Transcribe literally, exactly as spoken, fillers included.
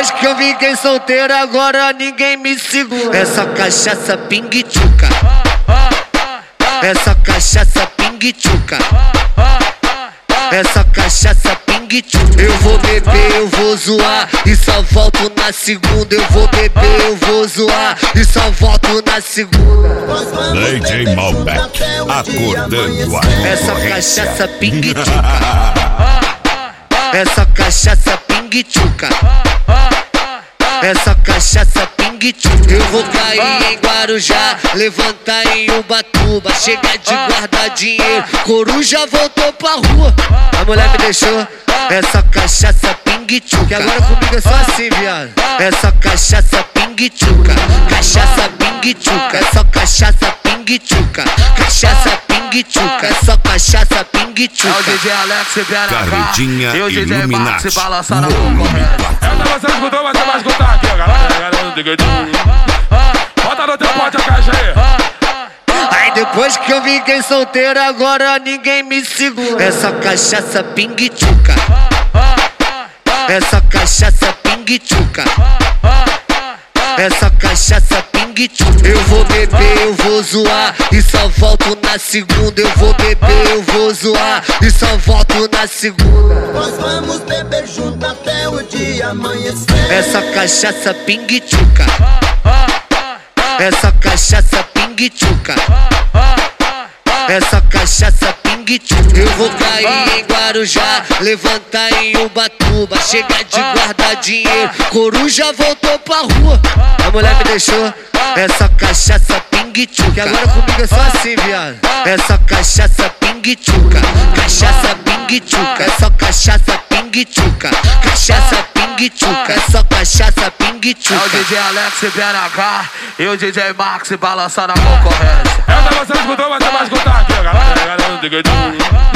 depois que eu fiquei solteiro, agora ninguém me segura. Essa cachaça pingue-tchuca, essa cachaça pingue-tchuca, essa cachaça pingue-tchuca. Eu vou beber, eu vou zoar e só volto na segunda. Eu vou beber, eu vou zoar e só volto na segunda. D J Malbec, acordando a essa cachaça pingue-tchuca, essa cachaça pingue-tchuca, essa cachaça pingue-tchuca. Eu vou cair em Guarujá, levantar em Ubatuba, chegar de guardar dinheiro, coruja voltou pra rua. A mulher me deixou. Essa cachaça pingue-tchuca, agora comigo é só assim, viado. Essa cachaça pingue-tchuca, cachaça pingue-tchuca, é só cachaça pingue-tchuca, cachaça pingue-tchuca, é só cachaça pingue-tchuca. É o D J Alex e Pera Carretinha e o D J Max se balançando na concorrência. Essa você escutou, mas você vai escutar aqui, galera. Bota no teu pote a caixa aí. Aí depois que eu fiquei solteiro, agora ninguém me segura. Essa cachaça pingue-tchuca, essa cachaça pingue-tchuca, essa cachaça pingue-tchuca. Eu vou beber, eu vou zoar e só volto na segunda. Eu vou beber, eu vou zoar e só volto na segunda. Nós vamos beber junto até o dia amanhecer. Essa cachaça pingue-tchuca, essa cachaça pingue-tchuca, essa cachaça pingue-tchuca. Eu vou cair em Guarujá, levantar em Ubatuba, chegar de guardar dinheiro, coruja voltou pra rua. A mulher me deixou. Essa cachaça pingue-tchuca, agora comigo é só assim, viado. Essa cachaça pingue-tchuca, cachaça pingue-tchuca, é só cachaça pingue-tchuca, cachaça pingue-tchuca, é só cachaça pingue-tchuca. É o D J Alex e Pera e o D J Max se balançando na concorrência. Essa você escutou, mas você vai escutar aqui, galera.